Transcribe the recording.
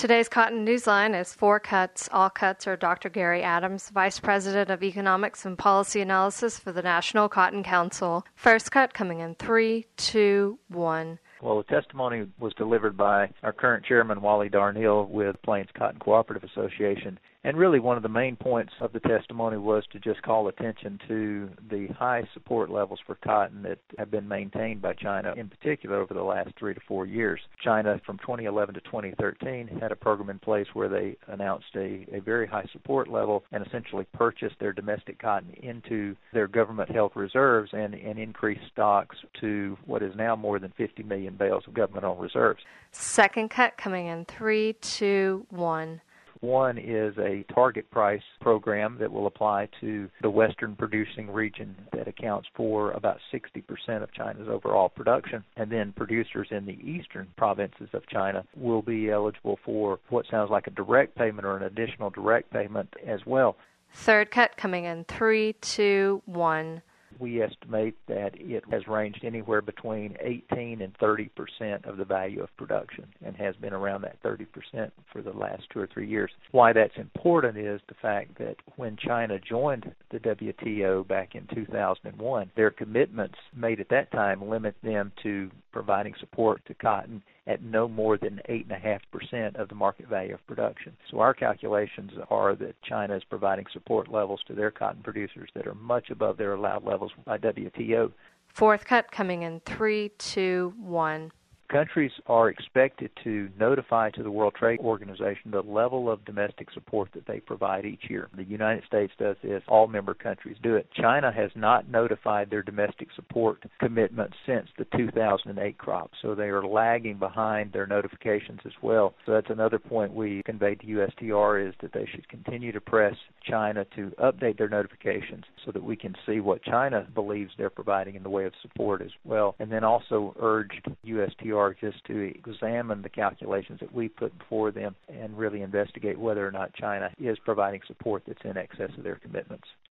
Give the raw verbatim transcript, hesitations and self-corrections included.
Today's Cotton Newsline is Four Cuts. All cuts are Doctor Gary Adams, Vice President of Economics and Policy Analysis for the National Cotton Council. First cut coming in three, two, one. Well, the testimony was delivered by our current chairman, Wally Darnell, with Plains Cotton Cooperative Association. And really one of the main points of the testimony was to just call attention to the high support levels for cotton that have been maintained by China, in particular over the last three to four years. China, from twenty eleven to twenty thirteen, had a program in place where they announced a, a very high support level and essentially purchased their domestic cotton into their government held reserves and, and increased stocks to what is now more than fifty million bales of government-owned reserves. Second cut coming in three, two, one. One is a target price program that will apply to the western producing region that accounts for about sixty percent of China's overall production. And then producers in the eastern provinces of China will be eligible for what sounds like a direct payment or an additional direct payment as well. Third cut coming in three, two, one. We estimate that it has ranged anywhere between eighteen and thirty percent of the value of production and has been around that thirty percent for the last two or three years. Why that's important is the fact that when China joined the W T O back in two thousand one, their commitments made at that time limit them to providing support to cotton at no more than eight point five percent of the market value of production. So our calculations are that China is providing support levels to their cotton producers that are much above their allowed levels by W T O. Fourth cut coming in three, two, one. Countries are expected to notify to the World Trade Organization the level of domestic support that they provide each year. The United States does this. All member countries do it. China has not notified their domestic support commitments since the two thousand eight crop, so they are lagging behind their notifications as well. So that's another point we conveyed to U S T R is that they should continue to press China to update their notifications so that we can see what China believes they're providing in the way of support as well. And then also urged U S T R just to examine the calculations that we put before them and really investigate whether or not China is providing support that's in excess of their commitments.